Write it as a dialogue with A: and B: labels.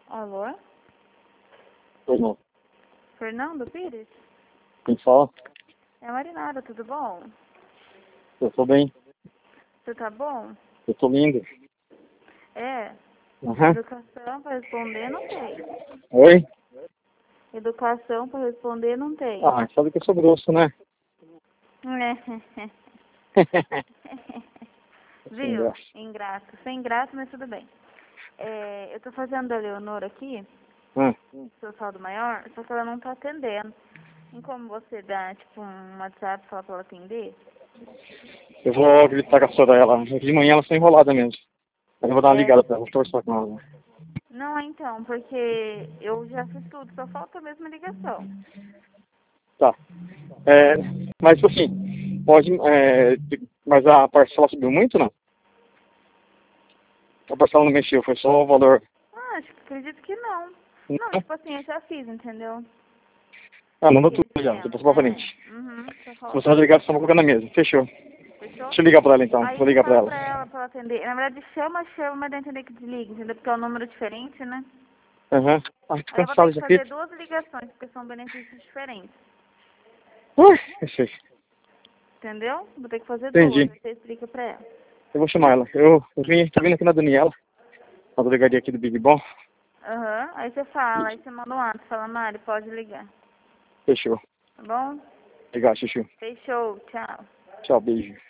A: Alô?
B: Pois não.
A: Fernando Pires?
B: Quem fala?
A: É a Marinara, tudo bom?
B: Eu tô bem.
A: Você tá bom?
B: Eu tô lindo.
A: É.
B: Aham.
A: Educação pra responder não tem.
B: Oi?
A: Educação pra responder não tem.
B: Ah, sabe que eu sou grosso, né? Sem
A: Viu?
B: graça.
A: Ingrato. Sem graça, mas tudo bem. Eu tô fazendo a Leonor aqui,
B: Ah,
A: seu saldo maior, só que ela não tá atendendo. Tem como você dar, tipo, um WhatsApp e falar pra ela atender?
B: eu vou gritar com a senhora ela. De manhã ela está enrolada mesmo. Mas eu vou dar uma
A: É.
B: ligada pra ela, vou conversar com ela.
A: Não, então, porque eu já fiz tudo, só falta mesmo a ligação.
B: Tá. Mas tipo assim, pode. Mas a parcela subiu muito, não? A parcela não mexeu, foi só o valor.
A: Ah, acredito que não. Não,
B: Não?
A: tipo assim, eu já fiz, entendeu?
B: Ah, mandou
A: Aquele
B: tudo já, já
A: esquema.
B: passou pra frente.
A: Só
B: Se
A: falta
B: você vai
A: isso.
B: ligar, só vou colocar na mesa. Fechou.
A: Fechou?
B: Deixa eu ligar pra ela então.
A: Aí
B: Vou
A: você
B: ligar pra
A: fala
B: ela.
A: pra ela atender. Na verdade, chama, mas dá a entender que desliga, entendeu? Porque é um número diferente, né?
B: Aham. Ai, tô
A: Aí eu vou ter
B: cansado
A: que
B: já aqui.
A: fazer 2 ligações, porque são benefícios diferentes.
B: Eu sei.
A: Entendeu? Vou ter que fazer 2,
B: Entendi.
A: aí você explica pra ela.
B: Eu vou chamar ela. Tô vindo aqui na Daniela, na delegadia aqui do Big Bom.
A: Aí você fala, aí você manda um ato, fala, Mari, pode ligar.
B: Fechou.
A: Tá bom?
B: Legal, Chuchu.
A: Fechou, tchau.
B: Tchau, beijo.